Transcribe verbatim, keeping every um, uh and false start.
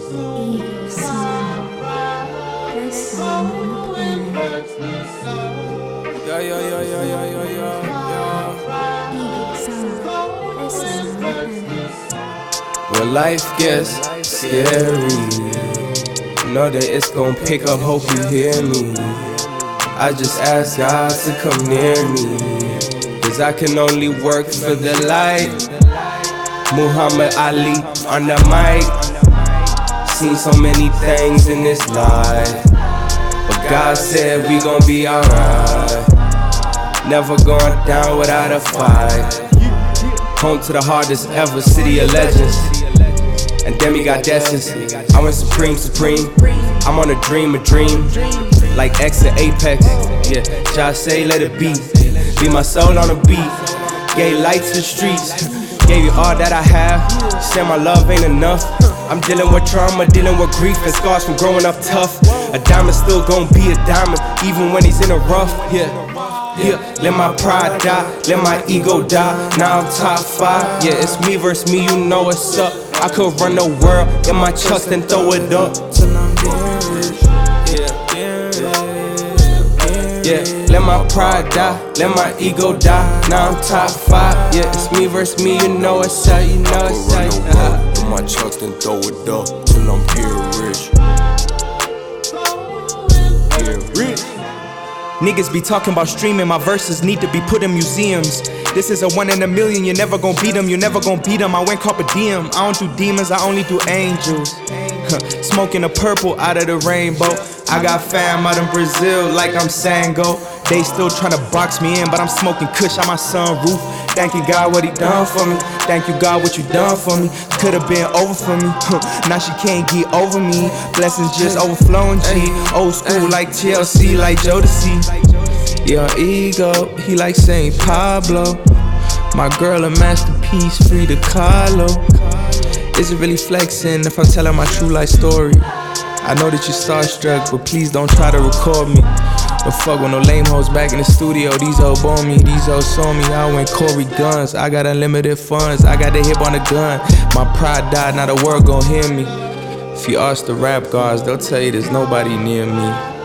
Eagle Sound, best sound on the planet. Yeah, yeah, yeah, yeah, yeah, yeah, yeah, yeah. Eagle Sound, best sound on the planet. When life gets scary, know that it's gon' pick up, hope you hear me. I just ask God to come near me, cause I can only work for the light. Muhammad Ali on the mic. Seen so many things in this life, but God said we gon' be alright. Never going down without a fight. Home to the hardest ever, city of legends. And then we got destinies. I went supreme, supreme. I'm on a dream, a dream. Like X and Apex. Yeah, just say let it be. Be my soul on a beat. Gave light to the streets. Gave you all that I have. Said my love ain't enough. I'm dealing with trauma, dealing with grief and scars from growing up tough. A diamond still gon' be a diamond, even when he's in a rough. Yeah, yeah. Let my pride die, let my ego die. Now I'm top five. Yeah, it's me versus me, you know what's up. I could run the world in my chucks and throw it up till I'm getting rich. Yeah, let my pride die, let my ego die. Now I'm top five. Yeah, it's me versus me, you know what's up, you know what's up. Uh-huh. Put my chucks then throw it up till I'm getting rich. Getting rich. Niggas be talking about streaming, my verses need to be put in museums. This is a one in a million, you're never gon' beat them, you're never gon' beat them. I went carpe diem, I don't do demons, I only do angels. Smoking the purple out of the rainbow. I got fam out in Brazil like I'm Sango. They still tryna box me in, but I'm smoking kush on my sunroof. Thank you God what he done for me. Thank you God what you done for me. Could've been over for me, now she can't get over me. Blessings just overflowing G. Old school like T L C, like Jodeci. Yeah, ego, he like Saint Pablo. My girl a masterpiece, Frida Kahlo. Is it really flexing if I'm telling my true life story? I know that you're starstruck, but please don't try to record me. Don't fuck with no lame hoes back in the studio. These hoes bone me, these hoes saw me. I went Corey Guns, I got unlimited funds. I got the hip on the gun. My pride died, now the world gon' hear me. If you ask the rap guards, they'll tell you there's nobody near me.